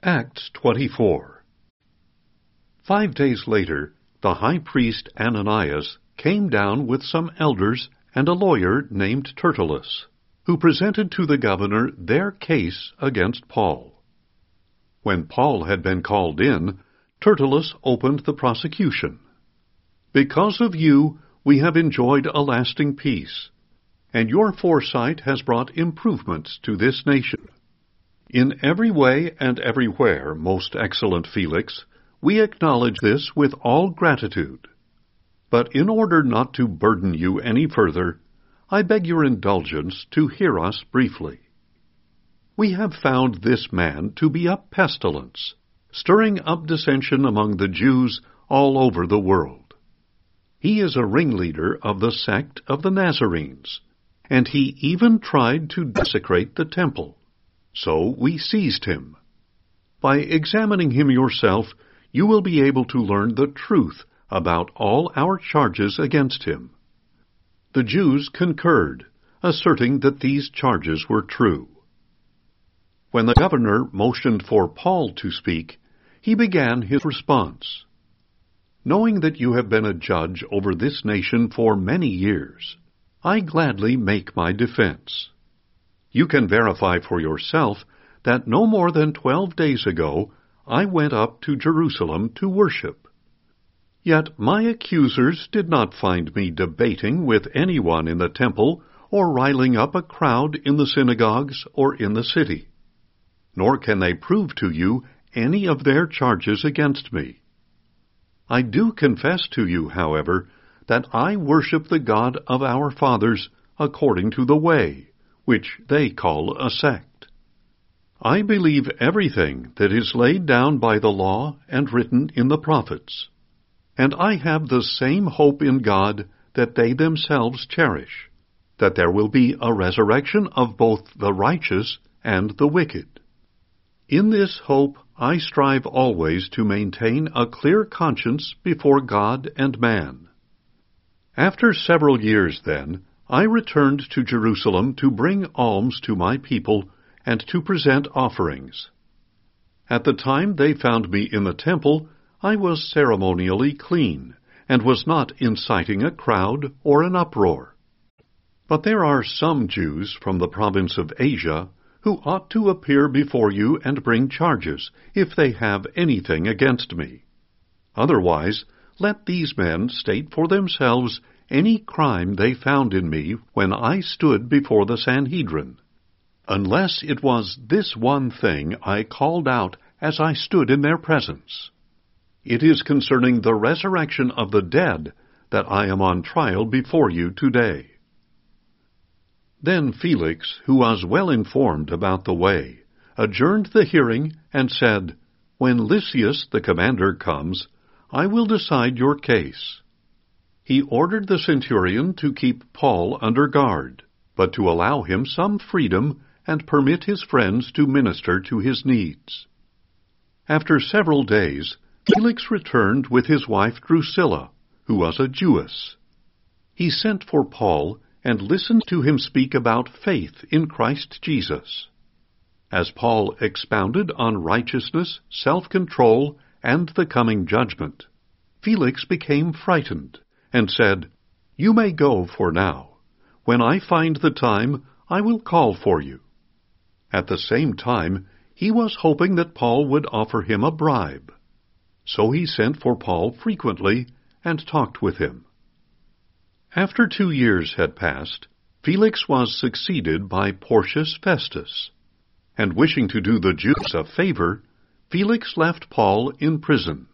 Acts 24. 5 days later, the high priest Ananias came down with some elders and a lawyer named Tertullus, who presented to the governor their case against Paul. When Paul had been called in, Tertullus opened the prosecution. "Because of you, we have enjoyed a lasting peace, and your foresight has brought improvements to this nation. In every way and everywhere, most excellent Felix, we acknowledge this with all gratitude. But in order not to burden you any further, I beg your indulgence to hear us briefly. We have found this man to be a pestilence, stirring up dissension among the Jews all over the world. He is a ringleader of the sect of the Nazarenes, and he even tried to desecrate the temple. So we seized him. By examining him yourself, you will be able to learn the truth about all our charges against him." The Jews concurred, asserting that these charges were true. When the governor motioned for Paul to speak, he began his response. "Knowing that you have been a judge over this nation for many years, I gladly make my defense. You can verify for yourself that no more than 12 days ago I went up to Jerusalem to worship. Yet my accusers did not find me debating with anyone in the temple or riling up a crowd in the synagogues or in the city. Nor can they prove to you any of their charges against me. I do confess to you, however, that I worship the God of our fathers according to the way, which they call a sect. I believe everything that is laid down by the law and written in the prophets, and I have the same hope in God that they themselves cherish, that there will be a resurrection of both the righteous and the wicked. In this hope I strive always to maintain a clear conscience before God and man." After several years, then, I returned to Jerusalem to bring alms to my people and to present offerings. At the time they found me in the temple, I was ceremonially clean, and was not inciting a crowd or an uproar. But there are some Jews from the province of Asia who ought to appear before you and bring charges, if they have anything against me. Otherwise, let these men state for themselves any crime they found in me when I stood before the Sanhedrin, unless it was this one thing I called out as I stood in their presence. It is concerning the resurrection of the dead that I am on trial before you today." Then Felix, who was well informed about the way, adjourned the hearing and said, "When Lysias the commander comes, I will decide your case." He ordered the centurion to keep Paul under guard, but to allow him some freedom and permit his friends to minister to his needs. After several days, Felix returned with his wife Drusilla, who was a Jewess. He sent for Paul and listened to him speak about faith in Christ Jesus. As Paul expounded on righteousness, self-control, and the coming judgment, Felix became frightened and said, "You may go for now. When I find the time, I will call for you." At the same time, he was hoping that Paul would offer him a bribe. So he sent for Paul frequently and talked with him. After 2 years had passed, Felix was succeeded by Porcius Festus, and wishing to do the Jews a favor, Felix left Paul in prison.